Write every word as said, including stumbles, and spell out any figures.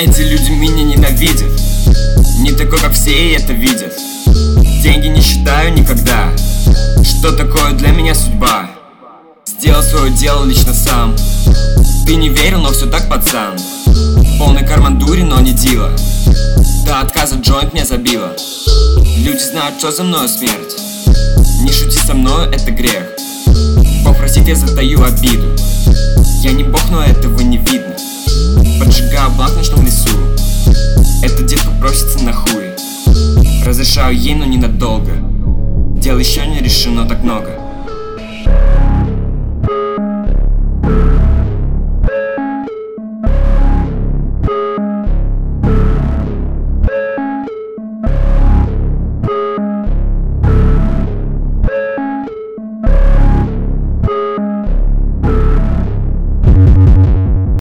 Эти люди меня ненавидят, не такой, как все, и это видят. Деньги не считаю никогда, что такое для меня судьба. Сделал свое дело лично сам. Ты не верил, но все так, пацан. Полный карман дури, но не дила. До отказа джойнт меня забила. Люди знают, что за мною смерть. Не шути со мною, это грех. Бог простит, я затаю обиду. Я не бог, но этого не видно. Поджигаю бланк в ночном лесу. Эта детка просится на хуй. Разрешаю ей, но ненадолго. Дел еще не решено так много.